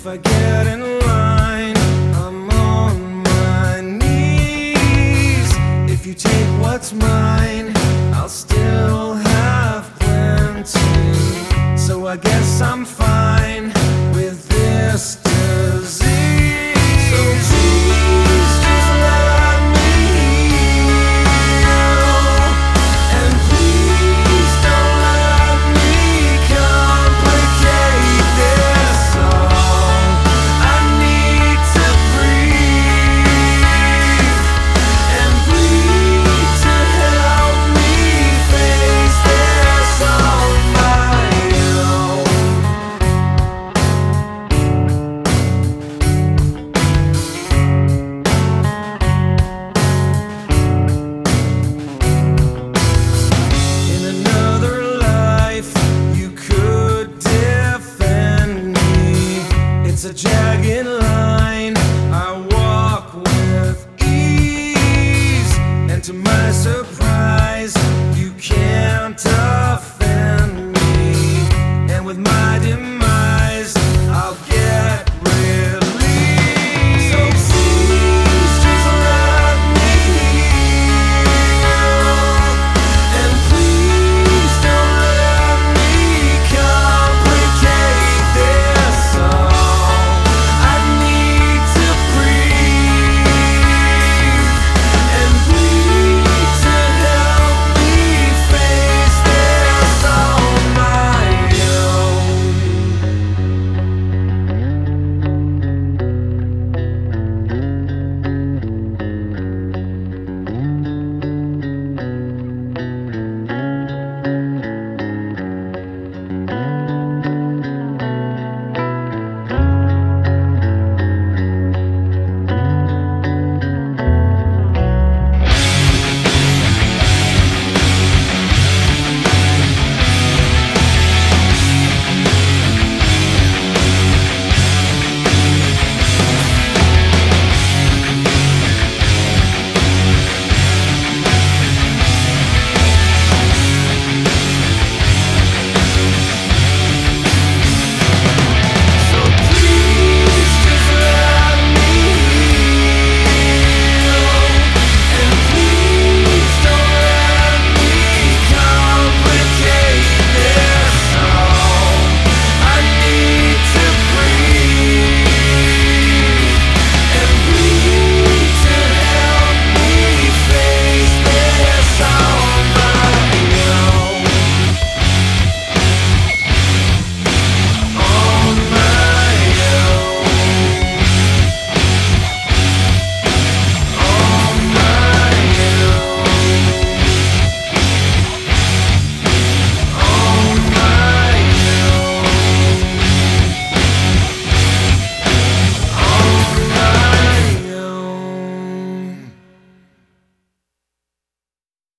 If I get in line, I'm on my knees. If you take what's mine, I'll still have plenty. So I guess I'm fine with this disease. So please just let me heal, and please don't let me complicate this song. I need to breathe and bleed to help me face this on my own. In another life, you could defend me. It's a jagged line I walk with ease, and to my surprise,